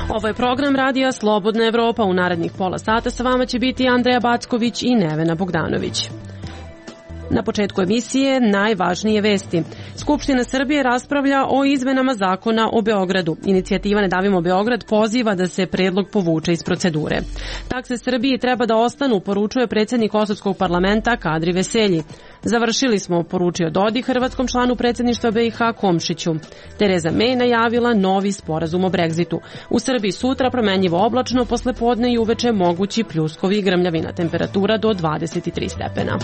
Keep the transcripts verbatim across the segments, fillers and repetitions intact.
Ovo je program radija Slobodna Evropa. U narednih pola sata sa vama će biti Andreja Backović i Nevena Bogdanović. Na početku emisije najvažnije vesti. Skupština Srbije raspravlja o izmenama zakona o Beogradu. Inicijativa Ne davimo Beograd poziva da se predlog povuče iz procedure. Takse Srbiji treba da ostanu, poručuje predsjednik Kosovskog parlamenta Kadri Veselji. Završili smo, poručio Dodik hrvatskom članu predsjedništva B i H Komšiću. Tereza May najavila novi sporazum o Brexitu. U Srbiji sutra promenljivo oblačno, posle podne i uveče mogući pljuskovi i grmljavina, temperatura do dvadeset tri stepena.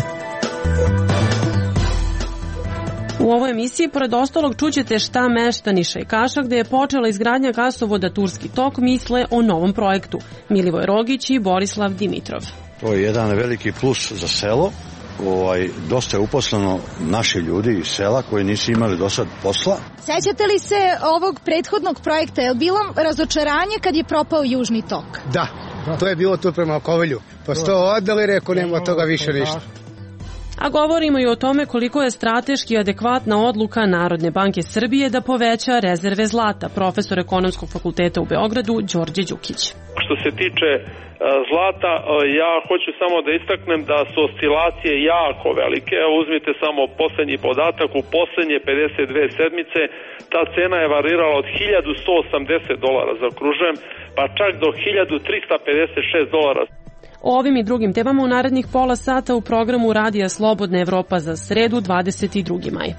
U ovoj emisiji, pored ostalog, čućete šta meštani Šajkaša, gde je počela izgradnja gasovoda Turski tok, misle o novom projektu. Milivoj Rogić i Borislav Dimitrov. To je jedan veliki plus za selo. Ovaj, dosta je uposleno naši ljudi iz sela koji nisu imali do sad posla. Sećate li se ovog prethodnog projekta? Je li bilo razočaranje kad je propao Južni tok? Da, to je bilo tu prema Kovelju. Pa sto odali, rekao, nema od toga više ništa. A govorimo i o tome koliko je strateški adekvatna odluka Narodne banke Srbije da poveća rezerve zlata, profesor Ekonomskog fakulteta u Beogradu Đorđe Đukić. Što se tiče zlata, ja hoću samo da istaknem da su oscilacije jako velike. Uzmite samo poslednji podatak, u poslednje pedeset dve sedmice ta cena je varirala od hiljadu sto osamdeset dolara, zaokružujem, pa čak do hiljadu trista pedeset šest dolara. O ovim i drugim temama u narednih pola sata u programu Radija Slobodna Evropa za sredu dvadeset drugi maj.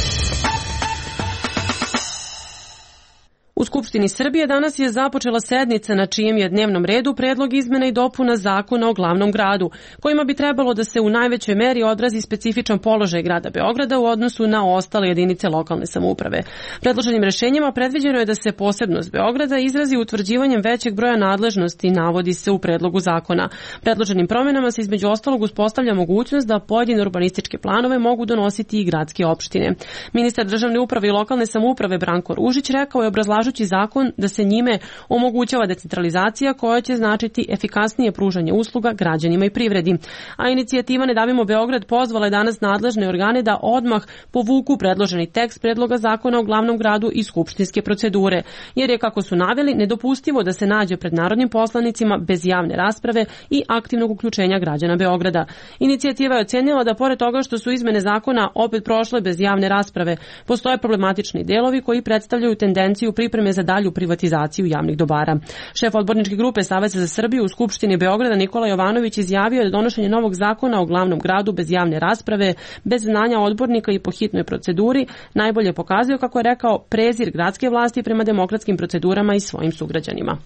U Skupštini Srbije danas je započela sednica na čijem je dnevnom redu predlog izmena i dopuna zakona o glavnom gradu, kojima bi trebalo da se u najvećoj meri odrazi specifičan položaj grada Beograda u odnosu na ostale jedinice lokalne samouprave. Predloženim rešenjima predviđeno je da se posebnost Beograda izrazi utvrđivanjem većeg broja nadležnosti, navodi se u predlogu zakona. Predloženim promjenama se između ostalog uspostavlja mogućnost da pojedine urbanističke planove mogu donositi i gradske opštine. Ministar državne uprave i lokalne samouprave Branko Ružić rekao je obrazlažući zakon da se njime omogućava decentralizacija koja će značiti efikasnije pružanje usluga građanima i privredi. A inicijativa Ne davimo Beograd pozvala je danas nadležne organe da odmah povuku predloženi tekst predloga zakona o glavnom gradu iz skupštinske procedure, jer je, kako su naveli, nedopustivo da se nađe pred narodnim poslanicima bez javne rasprave i aktivnog uključenja građana Beograda. Inicijativa je ocenila da pored toga što su izmene zakona opet prošle bez javne rasprave, postoje problematični delovi koji predstavljaju tendenciju pripreme za dalju privatizaciju javnih dobara. Šef odborničke grupe Saveza za Srbiju u Skupštini Beograda Nikola Jovanović izjavio da donošenje novog zakona o glavnom gradu bez javne rasprave, bez znanja odbornika i po hitnoj proceduri najbolje pokazuje, kako je rekao, prezir gradske vlasti prema demokratskim procedurama i svojim sugrađanima.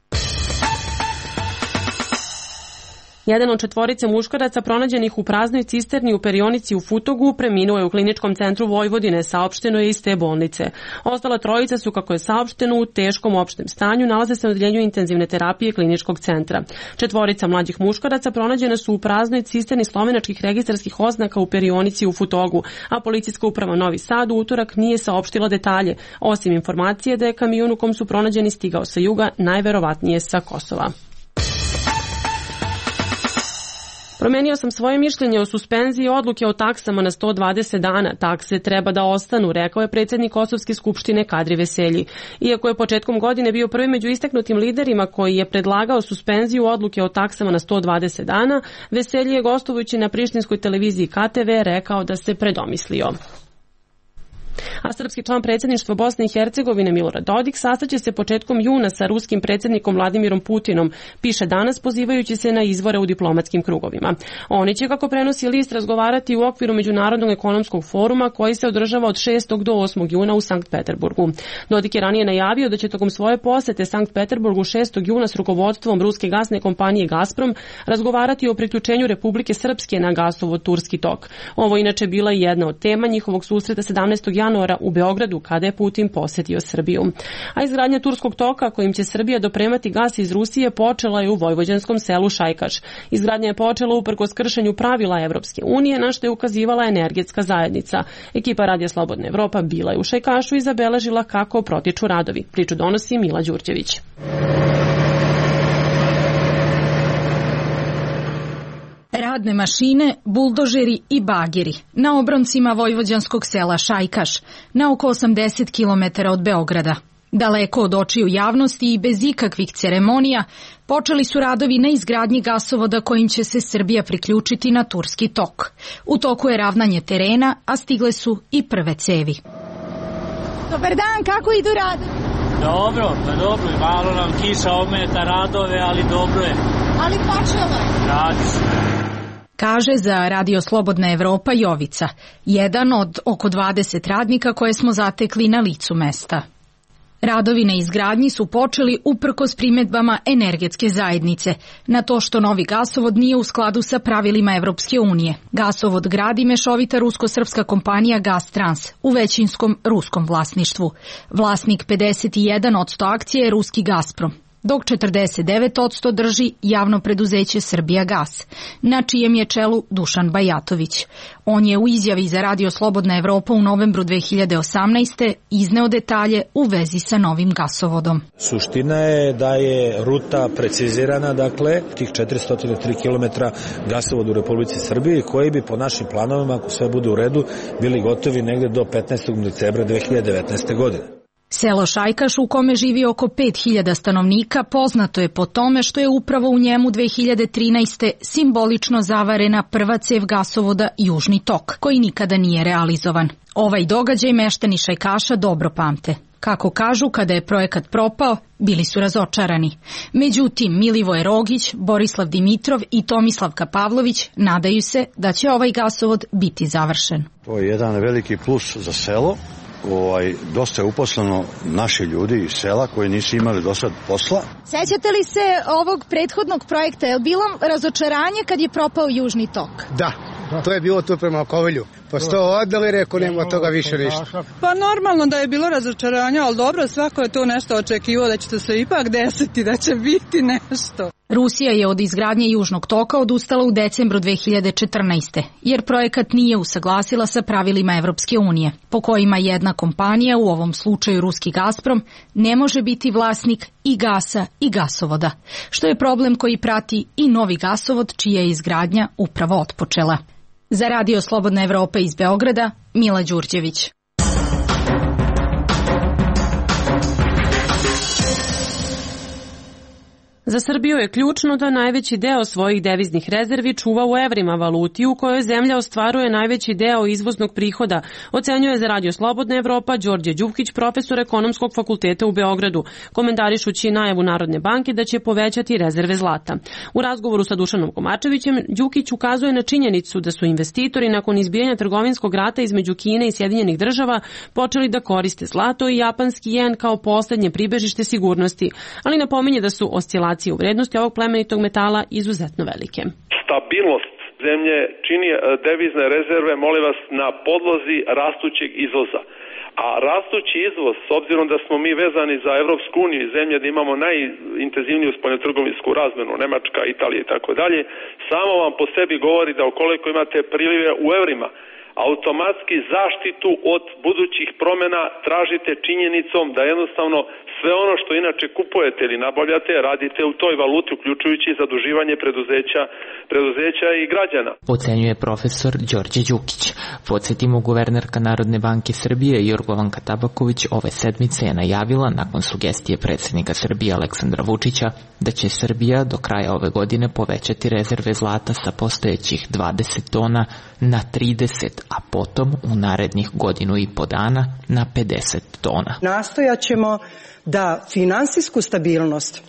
Jedan od četvorice muškaraca pronađenih u praznoj cisterni u perionici u Futogu preminuo je u Kliničkom centru Vojvodine, saopšteno je iz te bolnice. Ostala trojica su, kako je saopšteno, u teškom opštem stanju, nalaze se na odeljenju intenzivne terapije Kliničkog centra. Četvorica mlađih muškaraca pronađena su u praznoj cisterni slovenačkih registarskih oznaka u perionici u Futogu, a policijska uprava Novi Sad u utorak nije saopštila detalje, osim informacije da je kamion u kom su pronađeni stigao sa juga, najverovatnije sa Kosova. Promenio sam svoje mišljenje o suspenziji odluke o taksama na sto dvadeset dana. Takse treba da ostanu, rekao je predsjednik Kosovske skupštine Kadri Veselji. Iako je početkom godine bio prvi među istaknutim liderima koji je predlagao suspenziju odluke o taksama na sto dvadeset dana, Veselji je, gostujući na prištinskoj televiziji K T V, rekao da se predomislio. A srpski član predsjedništva Bosne i Hercegovine Milorad Dodik sastaće se početkom juna sa ruskim predsjednikom Vladimirom Putinom, piše danas pozivajući se na izvore u diplomatskim krugovima. Oni će, kako prenosi list, razgovarati u okviru Međunarodnog ekonomskog foruma koji se održava od šestog do osmog juna u Sankt Peterburgu. Dodik je ranije najavio da će tokom svoje posete Sankt Peterburgu šestog juna s rukovodstvom ruske gasne kompanije Gazprom razgovarati o priključenju Republike Srpske na gasovod Turski tok. Ovo inače bila i jedna od tema njihovog susreta sedamnaestog januara u Beogradu kada je Putin posetio Srbiju. A izgradnja Turskog toka kojim će Srbija dopremati gas iz Rusije počela je u vojvođanskom selu Šajkaš. Izgradnja je počela uprkos kršenju pravila Evropske unije, na što je ukazivala energetska zajednica. Ekipa Radija Slobodna Evropa bila je u Šajkašu i zabeležila kako protiču radovi. Priču donosi Mila Đurđević. Radne mašine, buldožeri i bageri na obroncima vojvođanskog sela Šajkaš, na oko osamdeset kilometara od Beograda. Daleko od očiju javnosti i bez ikakvih ceremonija počeli su radovi na izgradnji gasovoda kojim će se Srbija priključiti na Turski tok. U toku je ravnanje terena, a stigle su i prve cevi. Dobar dan, kako idu radovi? Dobro, pa dobro, malo nam kiša ometa radove, ali dobro je. Ali počelo je. Radi se. Kaže za Radio Slobodna Evropa Jovica, jedan od oko dvadeset radnika koje smo zatekli na licu mesta. Radovi na izgradnji su počeli uprkos primedbama energetske zajednice na to što novi gasovod nije u skladu sa pravilima Evropske unije. Gasovod gradi mešovita rusko-srpska kompanija Gastrans u većinskom ruskom vlasništvu. Vlasnik pedeset jedan posto akcije je ruski Gazprom, dok četrdeset devet posto drži javno preduzeće Srbijagas, na čijem je čelu Dušan Bajatović. On je u izjavi za Radio Slobodna Evropa u novembru dve hiljade osamnaeste. izneo detalje u vezi sa novim gasovodom. Suština je da je ruta precizirana, dakle, tih četiristo tri kilometra gasovoda u Republici Srbiji, koji bi po našim planovima, ako sve bude u redu, bili gotovi negde do petnaestog decembra dve hiljade devetnaeste. godine. Selo Šajkaš, u kome živi oko pet hiljada stanovnika, poznato je po tome što je upravo u njemu dve hiljade trinaeste. simbolično zavarena prva cev gasovoda Južni tok, koji nikada nije realizovan. Ovaj događaj meštani Šajkaša dobro pamte. Kako kažu, kada je projekat propao, bili su razočarani. Međutim, Milivoje Rogić, Borislav Dimitrov i Tomislavka Pavlović nadaju se da će ovaj gasovod biti završen. To je jedan veliki plus za selo. Ovaj, dosta je uposleno naši ljudi iz sela koji nisu imali do sad posla. Sećate li se ovog prethodnog projekta? Je li bilo razočaranje kad je propao Južni tok? Da, to je bilo tu prema Kovelju. Pa sto odali, rekao, nema toga više ništa. Pa normalno da je bilo razočaranje, ali dobro, svako je to nešto očekivao da će se ipak desiti, da će biti nešto. Rusija je od izgradnje Južnog toka odustala u decembru dve hiljade četrnaeste. jer projekat nije usaglasila sa pravilima Evropske unije, po kojima jedna kompanija, u ovom slučaju ruski Gazprom, ne može biti vlasnik i gasa i gasovoda, što je problem koji prati i novi gasovod čija je izgradnja upravo otpočela. Za Radio Slobodna Evropa iz Beograda, Mila Đurđević. Za Srbiju je ključno da najveći deo svojih deviznih rezervi čuva u evrima, valuti u kojoj zemlja ostvaruje najveći deo izvoznog prihoda, ocenjuje za Radio Slobodna Evropa Đorđe Đukić, profesor Ekonomskog fakulteta u Beogradu, komentarišući najavu Narodne banke da će povećati rezerve zlata. U razgovoru sa Dušanom Komačevićem, Đukić ukazuje na činjenicu da su investitori nakon izbijanja trgovinskog rata između Kine i Sjedinjenih država počeli da koriste zlato i japanski jen kao poslednje pribežište sigurnosti, ali napominje da su oscilacije u vrednosti ovog plemenitog metala izuzetno velike. Stabilnost zemlje čini devizne rezerve, molim vas, na podlozi rastućeg izvoza. A rastući izvoz, s obzirom da smo mi vezani za Evropsku uniju i zemlje da imamo najintenzivniju spoljnotrgovinsku razmenu, Nemačka, Italija i tako dalje, samo vam po sebi govori da ukoliko imate prilive u evrima, automatski zaštitu od budućih promjena tražite činjenicom da jednostavno sve ono što inače kupujete ili nabavljate radite u toj valuti, uključujući zaduživanje preduzeća, preduzeća i građana. Ocenjuje profesor Đorđe Đukić. Podsjetimo, guvernerka Narodne banke Srbije Jorgovanka Tabaković ove sedmice je najavila, nakon sugestije predsjednika Srbije Aleksandra Vučića, da će Srbija do kraja ove godine povećati rezerve zlata sa postojećih dvadeset tona na trideset, a potom u narednih godinu i po dana na pedeset tona. Nastojaćemo da finansijsku stabilnost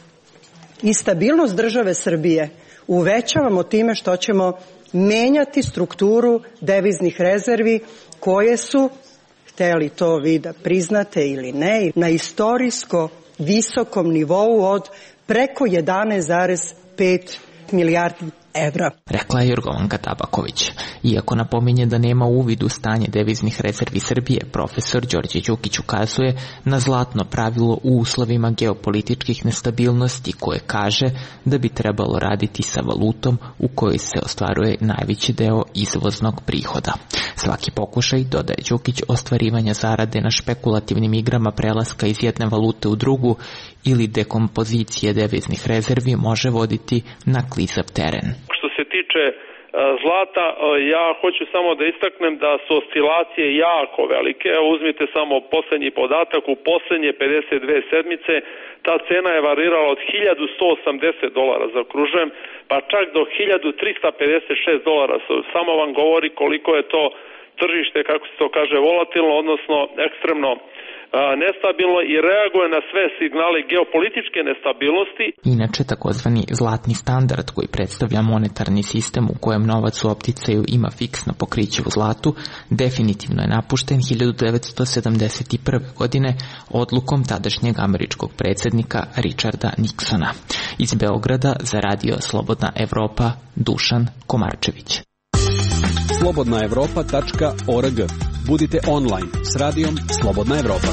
i stabilnost države Srbije uvećavamo time što ćemo menjati strukturu deviznih rezervi koje su, hteli to vi da priznate ili ne, na istorijsko visokom nivou od preko jedanaest zarez pet milijardi evra. Rekla je Jorgovanka Tabaković. Iako napominje da nema uvid u stanje deviznih rezervi Srbije, profesor Đorđe Đukić ukazuje na zlatno pravilo u uslovima geopolitičkih nestabilnosti koje kaže da bi trebalo raditi sa valutom u kojoj se ostvaruje najveći deo izvoznog prihoda. Svaki pokušaj, dodaje Đukić, ostvarivanja zarade na špekulativnim igrama prelaska iz jedne valute u drugu ili dekompozicije deviznih rezervi može voditi na klizav teren. Što se tiče zlata. Ja hoću samo da istaknem da su oscilacije jako velike. Uzmite samo poslednji podatak, u poslednje pedeset dve sedmice ta cena je varirala od hiljadu sto osamdeset dolara, zaokružujem, pa čak do hiljadu trista pedeset šest dolara. Samo vam govori koliko je to tržište, kako se to kaže, volatilno, odnosno ekstremno nestabilno i reaguje na sve signale geopolitičke nestabilnosti. Inače, takozvani zlatni standard koji predstavlja monetarni sistem u kojem novac u opticaju ima fiksno pokriće u zlatu, definitivno je napušten hiljadu devetsto sedamdeset prve. godine odlukom tadašnjeg američkog predsjednika Richarda Nixona. Iz Beograda za radio Slobodna Evropa, Dušan Komarčević. slobodna evropa tačka org. Budite online s radijom Slobodna Evropa.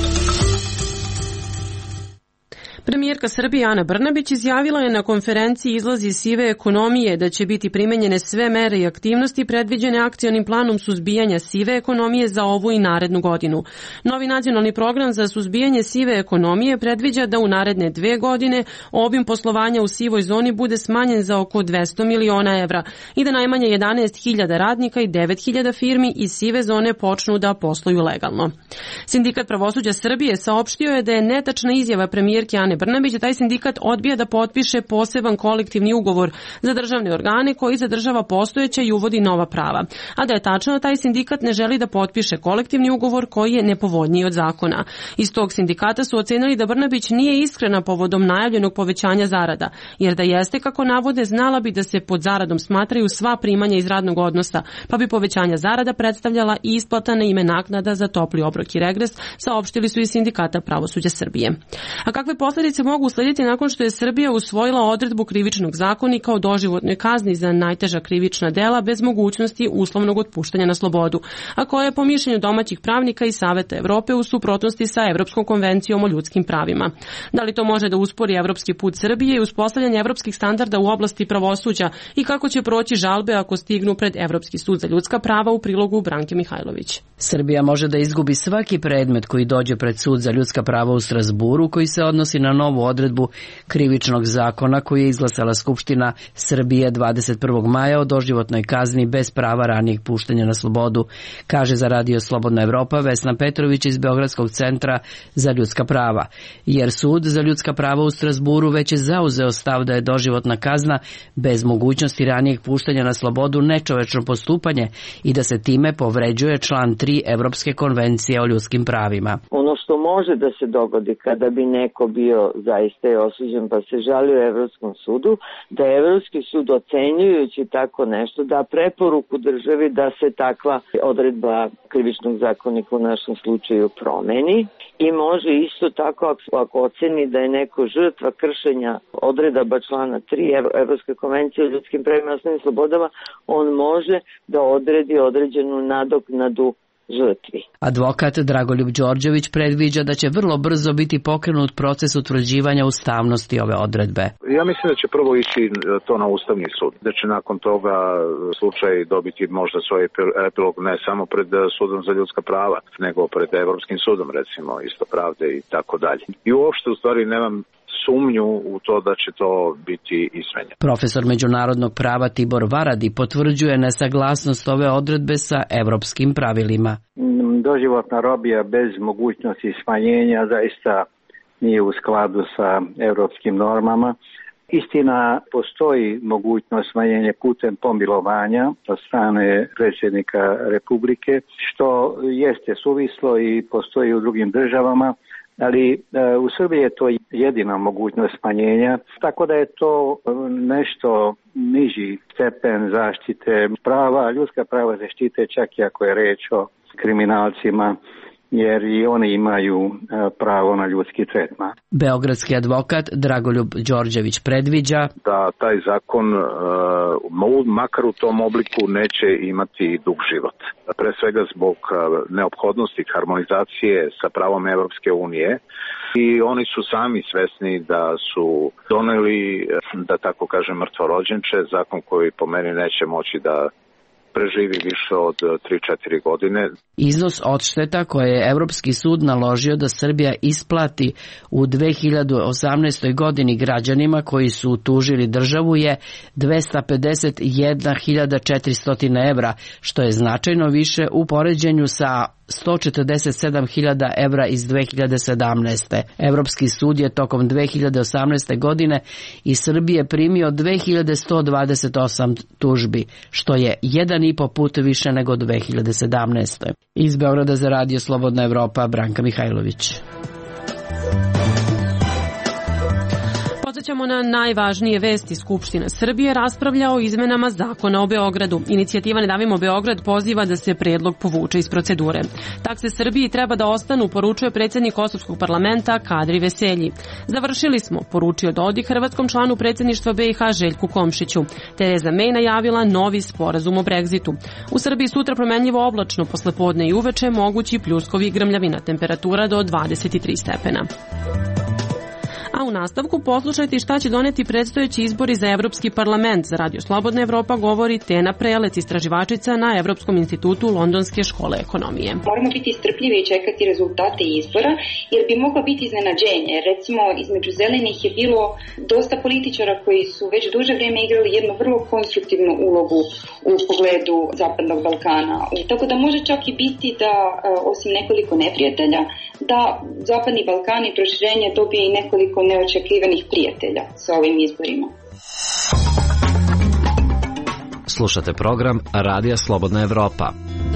Premijerka Srbije Ana Brnabić izjavila je na konferenciji Izlaz iz sive ekonomije da će biti primenjene sve mere i aktivnosti predviđene akcionim planom suzbijanja sive ekonomije za ovu i narednu godinu. Novi nacionalni program za suzbijanje sive ekonomije predviđa da u naredne dve godine obim poslovanja u sivoj zoni bude smanjen za oko dvesta miliona evra i da najmanje jedanaest hiljada radnika i devet hiljada firmi iz sive zone počnu da posluju legalno. Sindikat pravosuđa Srbije saopštio je da je netačna izjava premijerke Ane Brnabić da taj sindikat odbija da potpiše poseban kolektivni ugovor za državne organe koji zadržava postojeća i uvodi nova prava, a da je tačno da taj sindikat ne želi da potpiše kolektivni ugovor koji je nepovoljniji od zakona. Iz tog sindikata su ocenili da Brnabić nije iskrena povodom najavljenog povećanja zarada, jer da jeste, kako navode, znala bi da se pod zaradom smatraju sva primanja iz radnog odnosa, pa bi povećanja zarada predstavljala i isplata na ime naknada za topli obrok i regres, saopštili su iz Sindikata pravosuđa Srbije. A kakve posljedice mogu uslediti nakon što je Srbija usvojila odredbu Krivičnog zakonika o doživotnoj kazni za najteža krivična dela bez mogućnosti uslovnog otpuštanja na slobodu, a koja je po mišljenju domaćih pravnika i Saveta Evrope u suprotnosti sa Evropskom konvencijom o ljudskim pravima. Da li to može da uspori evropski put Srbije i uspostavljanje evropskih standarda u oblasti pravosuđa i kako će proći žalbe ako stignu pred Evropski sud za ljudska prava, u prilogu Branke Mihajlović. Srbija može da izgubi svaki predmet koji dođe pred sud za ljudska prava u Strazburu, koji se odnosi na novu odredbu Krivičnog zakona koju je izglasala Skupština Srbije dvadeset prvog maja o doživotnoj kazni bez prava ranijeg puštanja na slobodu, kaže za radio Slobodna Evropa Vesna Petrović iz Beogradskog centra za ljudska prava. Jer sud za ljudska prava u Strazburu već je zauzeo stav da je doživotna kazna bez mogućnosti ranijeg puštanja na slobodu nečovečno postupanje i da se time povređuje član tri Evropske konvencije o ljudskim pravima. Ono što može da se dogodi kada bi neko bio zaista je osuđen pa se žali u Evropskom sudu, da je Evropski sud ocenjujući tako nešto da preporuku državi da se takva odredba Krivičnog zakonika u našem slučaju promeni i može isto tako ako oceni da je neko žrtva kršenja odredaba člana tri Evropske konvencije o ljudskim pravima i osnovnim slobodama, on može da odredi određenu nadoknadu žrtvi. Advokat Dragoljub Đorđević predviđa da će vrlo brzo biti pokrenut proces utvrđivanja ustavnosti ove odredbe. Ja mislim da će prvo ići to na Ustavni sud, da će nakon toga slučaj dobiti možda svoj epilog ne samo pred sudom za ljudska prava, nego pred Evropskim sudom, recimo, isto pravde i tako dalje. I uopšte u stvari nemam sumnju u to da će to biti izmenjeno. Profesor međunarodnog prava Tibor Varadi potvrđuje nesaglasnost ove odredbe sa evropskim pravilima. Doživotna robija bez mogućnosti smanjenja zaista nije u skladu sa evropskim normama. Istina, postoji mogućnost smanjenja putem pomilovanja od strane predsjednika Republike, što jeste suvislo i postoji u drugim državama, ali e, u Srbiji je to jedina mogućnost smanjenja, tako da je to nešto niži stepen zaštite prava, ljudska prava zaštite čak i ako je reč o kriminalcima, jer i oni imaju pravo na ljudski tretman. Beogradski advokat Dragoljub Đorđević predviđa da taj zakon makar u tom obliku neće imati dug život. Pre svega zbog neophodnosti harmonizacije sa pravom Evropske unije i oni su sami svesni da su doneli, da tako kažem, mrtvorođenče, zakon koji po meni neće moći da preživi više od tri četiri godine. Iznos odšteta koje je Evropski sud naložio da Srbija isplati u dve hiljade osamnaestoj godini građanima koji su tužili državu je dvesta pedeset jedna hiljada četiristo evra, što je značajno više u poređenju sa sto četrdeset sedam hiljada evra iz dve hiljade sedamnaeste. Evropski sud je tokom dve hiljade osamnaeste godine iz Srbije primio dve hiljade sto dvadeset osam tužbi, što je jedan i po put više nego dve hiljade sedamnaeste. Iz Beograda za Radio Slobodna Evropa, Branka Mihajlović. Podsećamo na najvažnije vesti. Skupština Srbije raspravlja o izmenama zakona o Beogradu. Inicijativa Ne davimo Beograd poziva da se predlog povuče iz procedure. Takse Srbiji treba da ostanu, poručuje predsjednik Kosovskog parlamenta Kadri Veselji. Završili smo, poručio Dodik hrvatskom članu predsjedništva B i H Željku Komšiću. Tereza May najavila novi sporazum o Brexitu. U Srbiji sutra promenljivo oblačno, posle podne i uveče mogući pljuskovi i grmljavina, temperatura do dvadeset tri stepena. A u nastavku poslušajte šta će doneti predstojeći izbori za Evropski parlament. Za Radio Slobodna Evropa govori Tena Prelec, istraživačica na Evropskom institutu Londonske škole ekonomije. Moramo biti strpljivi i čekati rezultate izbora, jer bi moglo biti iznenađenje. Recimo, između zelenih je bilo dosta političara koji su već duže vrijeme igrali jednu vrlo konstruktivnu ulogu u pogledu Zapadnog Balkana. Tako da može čak i biti da, osim nekoliko neprijatelja, da Zapadni Balkan i proširenje dobije i nekoliko neočekivanih prijatelja sa ovim izborima. Slušate program Radija Slobodna Evropa.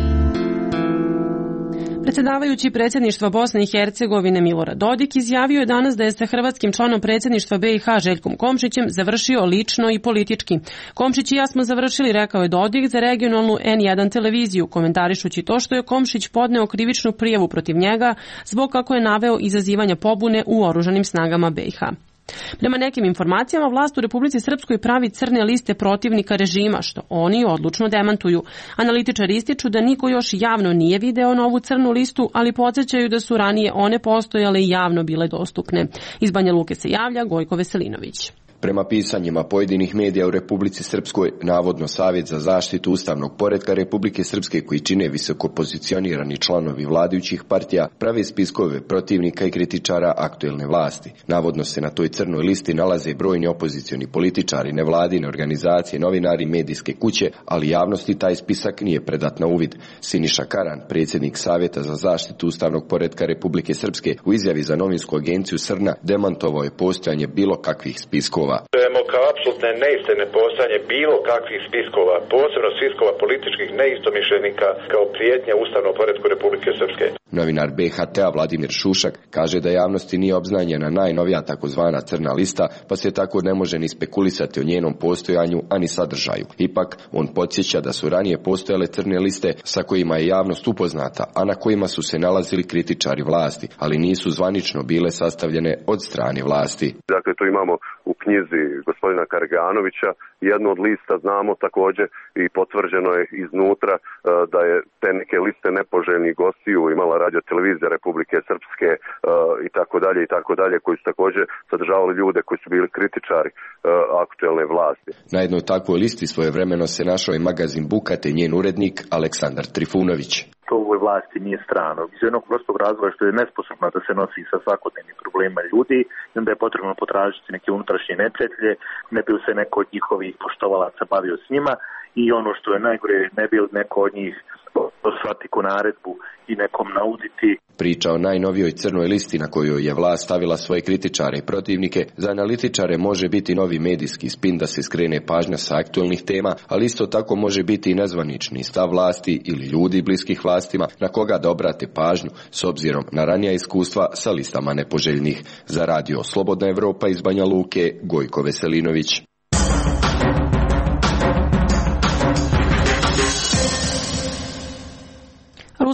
Predsjedavajući predsjedništva Bosne i Hercegovine Milorad Dodik izjavio je danas da je sa hrvatskim članom predsjedništva B i H Željkom Komšićem završio lično i politički. Komšić i ja smo završili, rekao je Dodik za regionalnu N jedan televiziju, komentarišući to što je Komšić podneo krivičnu prijavu protiv njega zbog, kako je naveo, izazivanja pobune u oružanim snagama B i H. Prema nekim informacijama, vlast u Republici Srpskoj pravi crne liste protivnika režima, što oni odlučno demantuju. Analitičari ističu da niko još javno nije video novu crnu listu, ali podsjećaju da su ranije one postojale i javno bile dostupne. Iz Banja Luke se javlja Gojko Veselinović. Prema pisanjima pojedinih medija u Republici Srpskoj, navodno Savjet za zaštitu ustavnog poretka Republike Srpske, koji čine visoko pozicionirani članovi vladajućih partija, prave spiskove protivnika i kritičara aktuelne vlasti. Navodno se na toj crnoj listi nalaze brojni opozicioni političari, nevladine organizacije, novinari, medijske kuće, ali javnosti taj spisak nije predat na uvid. Siniša Karan, predsjednik Savjeta za zaštitu ustavnog poretka Republike Srpske, u izjavi za novinsku agenciju Srna demantovao je postojanje bilo kakvih spiskova. Čujemo kao apsolutne neistine postojanje bilo kakvih spiskova, posebno spiskova političkih neistomišljenika kao prijetnja ustavnom poretku Republike Srpske. Novinar B H T-a Vladimir Šušak kaže da javnosti nije obznanjena najnovija takozvana crna lista, pa se tako ne može ni spekulisati o njenom postojanju, ani sadržaju. Ipak, on podsjeća da su ranije postojale crne liste sa kojima je javnost upoznata, a na kojima su se nalazili kritičari vlasti, ali nisu zvanično bile sastavljene od strane vlasti. Dakle, tu imamo u knjizi gospodina Karganovića jednu od lista, znamo također i potvrđeno je iznutra da je te neke liste nepoželjnih gostiju imala radio televizija Republike Srpske i tako dalje i tako dalje, koji su također sadržavali ljude koji su bili kritičari aktuelne vlasti. Na jednoj takvoj listi svojevremeno se našao i magazin Buka te njen urednik Aleksandar Trifunović. To ovoj vlasti nije strano. Iz jednog prostog razloga što je nesposobna da se nosi sa svakodnevnim problema ljudi, i onda je potrebno potražiti neke unutrašnje neprijatelje, ne bi se neko od njihovih poštovalaca bavio s njima, i ono što je najgore, ne bi neko od njih poslati ko naredbu i nekom nauditi. Priča o najnovijoj crnoj listi na kojoj je vlast stavila svoje kritičare i protivnike, za analitičare može biti novi medijski spin da se skrene pažnja sa aktuelnih tema, ali isto tako može biti i nezvanični stav vlasti ili ljudi bliskih vlastima na koga da obrate pažnju s obzirom na ranija iskustva sa listama nepoželjnih. Za Radio Slobodna Evropa iz Banja Luke, Gojko Veselinović.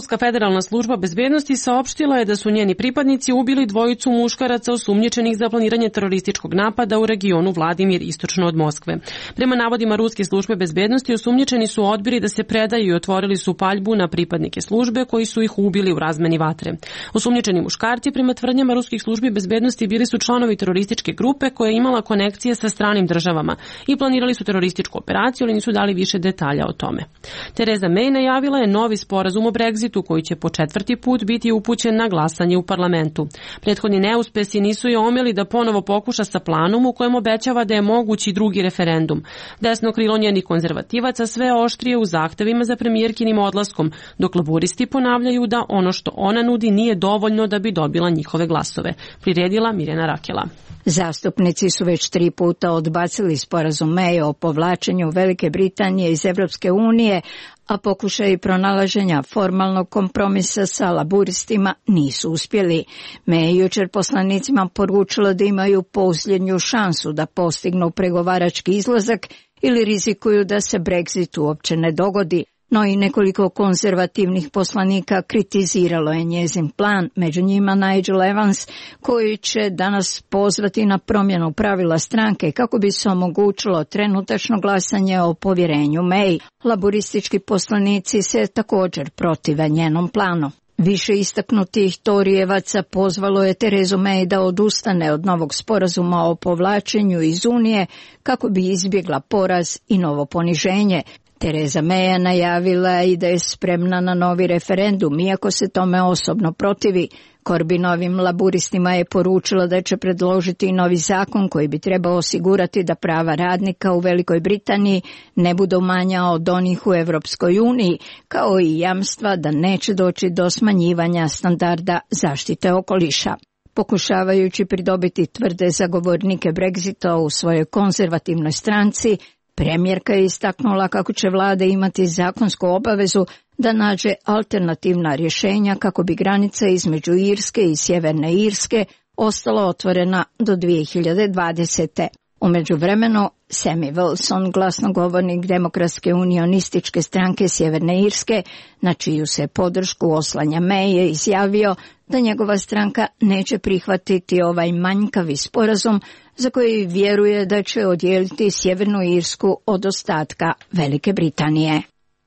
Ruska federalna služba bezbednosti saopštila je da su njeni pripadnici ubili dvojicu muškaraca osumnjičenih za planiranje terorističkog napada u regionu Vladimir istočno od Moskve. Prema navodima ruske službe bezbednosti, osumnjičeni su odbili da se predaju i otvorili su paljbu na pripadnike službe koji su ih ubili u razmeni vatre. Osumnjičeni muškarci, prema tvrdnjama ruskih službi bezbednosti, bili su članovi terorističke grupe koja je imala konekcije sa stranim državama i planirali su terorističku operaciju, ali nisu dali više detalja o tome. Theresa May najavila je novi sporazum o Brexitu koji će po četvrti put biti upućen na glasanje u parlamentu. Prethodni neuspesi nisu je omeli da ponovo pokuša sa planom u kojem obećava da je mogući drugi referendum. Desno krilo njenih konzervativaca sve oštrije u zahtevima za premijerkinim odlaskom, dok laburisti ponavljaju da ono što ona nudi nije dovoljno da bi dobila njihove glasove. Priredila Mirjana Rakela. Zastupnici su već tri puta odbacili sporazum May o povlačenju Velike Britanije iz Evropske unije, a pokušaji pronalaženja formalnog kompromisa sa laburistima nisu uspjeli. May je jučer poslanicima poručila da imaju posljednju šansu da postignu pregovarački izlazak ili rizikuju da se Brexit uopće ne dogodi. No i nekoliko konzervativnih poslanika kritiziralo je njezin plan, među njima Nigel Evans, koji će danas pozvati na promjenu pravila stranke kako bi se omogućilo trenutačno glasanje o povjerenju May. Laburistički poslanici se također protive njenom planu. Više istaknutih torijevaca pozvalo je Terezu May da odustane od novog sporazuma o povlačenju iz Unije kako bi izbjegla poraz i novo poniženje. Theresa May je najavila i da je spremna na novi referendum, iako se tome osobno protivi. Corbynovim laburistima je poručila da će predložiti novi zakon koji bi trebao osigurati da prava radnika u Velikoj Britaniji ne budu manja od onih u Evropskoj uniji, kao i jamstva da neće doći do smanjivanja standarda zaštite okoliša. Pokušavajući pridobiti tvrde zagovornike Brexita u svojoj konzervativnoj stranci, premijerka je istaknula kako će vlada imati zakonsku obavezu da nađe alternativna rješenja kako bi granica između Irske i Sjeverne Irske ostala otvorena do dvije hiljade dvadesete. U međuvremenu, Sammy Wilson, glasnogovornik Demokratske unionističke stranke Sjeverne Irske, na čiju se podršku oslanja May, je izjavio da njegova stranka neće prihvatiti ovaj manjkavi sporazum za koji vjeruje da će odijeliti Sjevernu Irsku od ostatka Velike Britanije.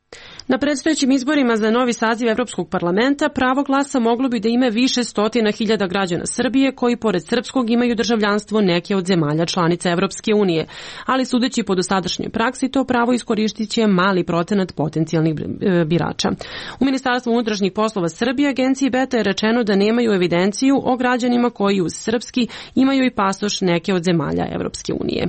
Na predstojećim izborima za novi saziv Evropskog parlamenta pravo glasa moglo bi da ima više stotina hiljada građana Srbije koji pored srpskog imaju državljanstvo neke od zemalja članica Evropske unije, ali sudeći po dosadašnjoj praksi to pravo iskoristit će mali procenat potencijalnih birača. U Ministarstvu unutrašnjih poslova Srbije agenciji Beta je rečeno da nemaju evidenciju o građanima koji uz srpski imaju i pasoš neke od zemalja Evropske unije.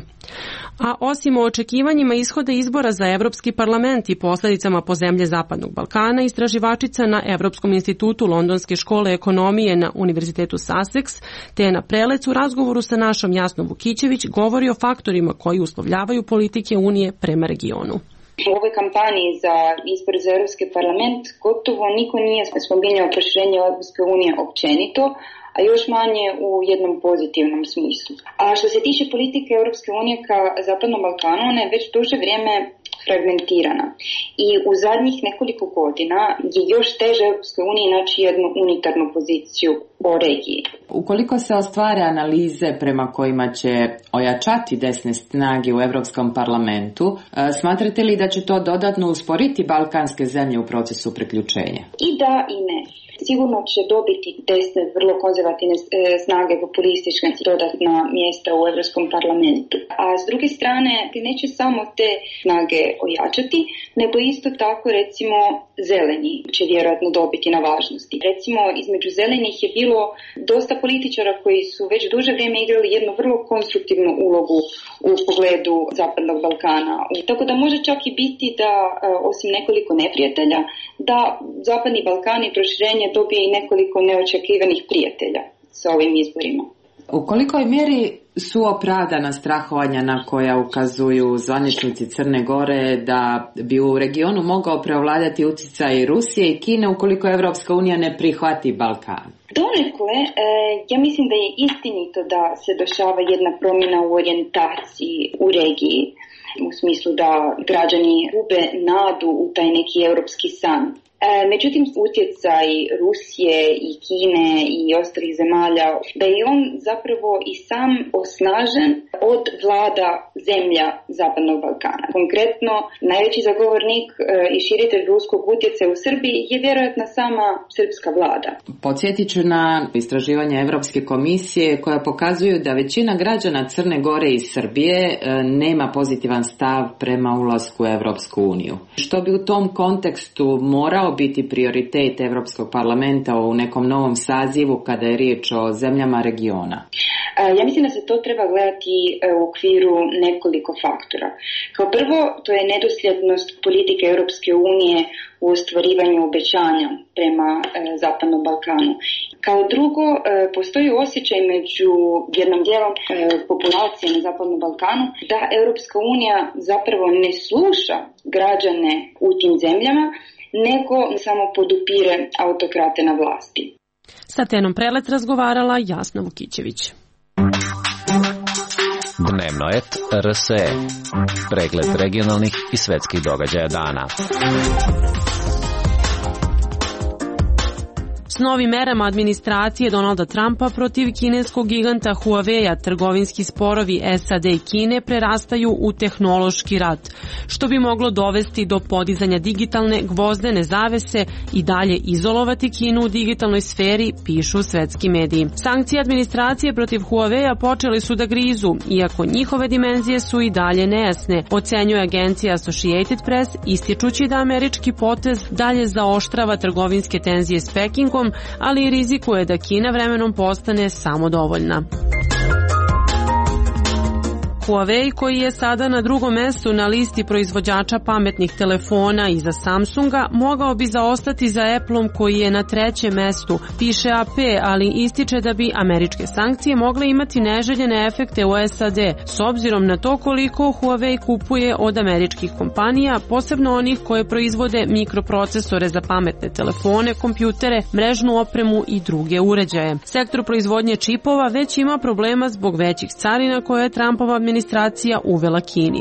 A osim o očekivanjima ishoda izbora za Evropski parlament i posljedicama po zemlje Zapadnog Balkana, istraživačica na Evropskom institutu Londonske škole ekonomije na Univerzitetu Sussex, te na Prelec u razgovoru sa našom Jasnom Vukićević govori o faktorima koji uslovljavaju politike Unije prema regionu. U ovoj kampaniji za izbor za Europski parlament gotovo niko nije spominjao proširenje Europske unije općenito, a još manje u jednom pozitivnom smislu. A što se tiče politike Europske unije ka Zapadnom Balkanu, ona je već duže vrijeme fragmentirana. I u zadnjih nekoliko godina je još teže Europskoj uniji naći jednu unitarnu poziciju o regiji. Ukoliko se ostvare analize prema kojima će ojačati desne snage u Europskom parlamentu, smatrate li da će to dodatno usporiti balkanske zemlje u procesu priključenja? I da i ne. Sigurno će dobiti desne, vrlo konzervativne snage populističke dodatna mjesta u Europskom parlamentu. A s druge strane, neće samo te snage ojačati, nego isto tako recimo zeleni će vjerojatno dobiti na važnosti. Recimo između zelenih je bilo dosta političara koji su već duže vrijeme igrali jednu vrlo konstruktivnu ulogu u pogledu Zapadnog Balkana. Tako da može čak i biti da osim nekoliko neprijatelja, da Zapadni Balkan i proširenje dobije i nekoliko neočekivanih prijatelja sa ovim izborima. U kolikoj mjeri su opravdana strahovanja na koja ukazuju zvaničnici Crne Gore da bi u regionu mogao preovladati utjecaj Rusije i Kine ukoliko Evropska unija ne prihvati Balkan? Donekle, e, ja mislim da je istinito da se dešava jedna promjena u orijentaciji u regiji, u smislu da građani gube nadu u taj neki europski san. Međutim, utjecaj Rusije i Kine i ostalih zemalja, da je on zapravo i sam osnažen od vlada zemlja Zapadnog Balkana. Konkretno, najveći zagovornik i širitelj ruskog utjecaja u Srbiji je vjerojatno sama srpska vlada. Podsjetit ću na istraživanja Evropske komisije koja pokazuju da većina građana Crne Gore i Srbije nema pozitivan stav prema ulasku u Evropsku uniju. Što bi u tom kontekstu morao biti prioritet Evropskog parlamenta u nekom novom sazivu kada je riječ o zemljama regiona? Ja mislim da se to treba gledati u okviru nekoliko faktora. Kao prvo, to je nedosljednost politike Europske unije u ostvarivanju obećanja prema Zapadnom Balkanu. Kao drugo, postoji osjećaj među jednom dijelom populacije na Zapadnom Balkanu da Europska unija zapravo ne sluša građane u tim zemljama, nego samo podupire autokrate na vlasti. Sa Tenom Prelec razgovarala Jasna Vukićević. Dnevno et R S E. Pregled regionalnih i svetskih događaja dana. S novim merama administracije Donalda Trumpa protiv kineskog giganta Huawei-a trgovinski sporovi S A D i Kine prerastaju u tehnološki rat, što bi moglo dovesti do podizanja digitalne gvozdene zavese i dalje izolovati Kinu u digitalnoj sferi, pišu svetski mediji. Sankcije administracije protiv Huawei-a počeli su da grizu, iako njihove dimenzije su i dalje nejasne, ocenjuje agencija Associated Press, ističući da američki potez dalje zaoštrava trgovinske tenzije s Pekingom, ali i rizikuje da Kina vremenom postane samodovoljna. Huawei, koji je sada na drugom mestu na listi proizvođača pametnih telefona iza Samsunga, mogao bi zaostati za Appleom koji je na trećem mestu, piše A P, ali ističe da bi američke sankcije mogle imati neželjene efekte u S A D, s obzirom na to koliko Huawei kupuje od američkih kompanija, posebno onih koje proizvode mikroprocesore za pametne telefone, kompjutere, mrežnu opremu i druge uređaje. Sektor proizvodnje čipova već ima problema zbog većih carina koje je Trumpova administracija uvela Kini.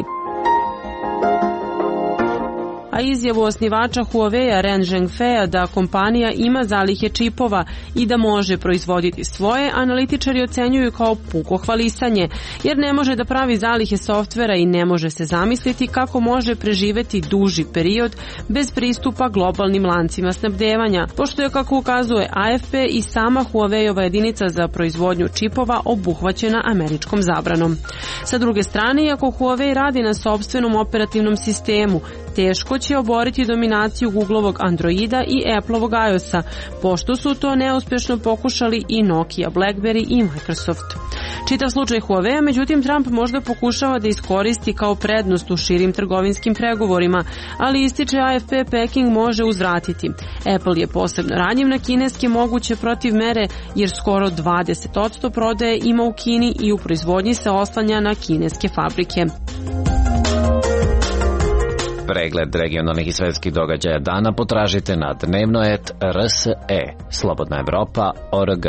A izjavu osnivača Huawei-a Ren Zhengfeja da kompanija ima zalihe čipova i da može proizvoditi svoje, analitičari ocenjuju kao puko hvalisanje, jer ne može da pravi zalihe softvera i ne može se zamisliti kako može preživeti duži period bez pristupa globalnim lancima snabdevanja, pošto je, kako ukazuje A F P, i sama Huawei-ova jedinica za proizvodnju čipova obuhvaćena američkom zabranom. Sa druge strane, iako Huawei radi na sopstvenom operativnom sistemu, teško će oboriti dominaciju Googlovog Androida i Appleovog iOS-a, pošto su to neuspješno pokušali i Nokia, BlackBerry i Microsoft. Čitav slučaj Huawei-a, međutim, Trump možda pokušava da iskoristi kao prednost u širim trgovinskim pregovorima, ali ističe A F P, Peking može uzvratiti. Apple je posebno ranjiv na kineske moguće protiv mere, jer skoro dvadeset posto prodaje ima u Kini i u proizvodnji se oslanja na kineske fabrike. Pregled regionalnih i svetskih događaja dana potražite na dnevno et R S E, Slobodna Evropa, O R G.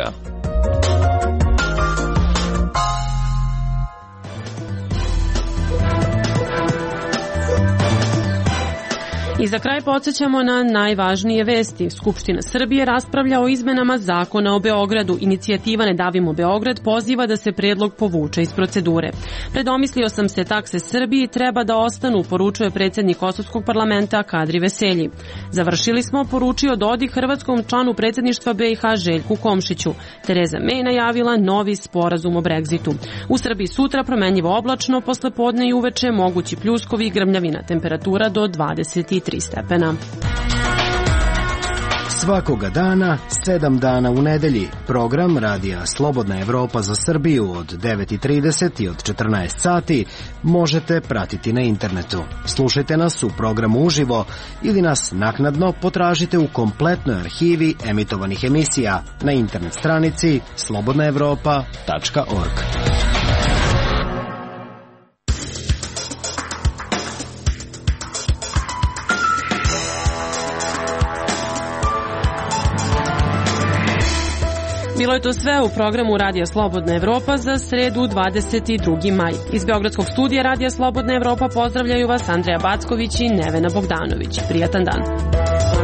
I za kraj podsjećamo na najvažnije vesti. Skupština Srbije raspravlja o izmenama zakona o Beogradu. Inicijativa Ne davimo Beograd poziva da se predlog povuče iz procedure. Predomislio sam se, takse Srbiji treba da ostanu, poručuje predsjednik Kosovskog parlamenta Kadri Veselji. Završili smo, poručio Dodik hrvatskom članu predsjedništva B i H Željku Komšiću. Tereza May najavila novi sporazum o Brexitu. U Srbiji sutra promenljivo oblačno, posle podne i uveče mogući pljuskovi i grmljavina, temperatura do dvadeset tri stepena. Svakoga dana, sedam dana u nedelji. Program Radija Slobodna Evropa za Srbiju od devet i trideset i od četrnaest sati možete pratiti na internetu. Slušajte nas u programu uživo ili nas naknadno potražite u kompletnoj arhivi emitovanih emisija na internet stranici slobodna evropa tačka org. Bilo je to sve u programu Radija Slobodna Evropa za sredu dvadeset drugi maj. Iz Beogradskog studija Radija Slobodna Evropa pozdravljaju vas Andreja Backović i Nevena Bogdanović. Prijatan dan.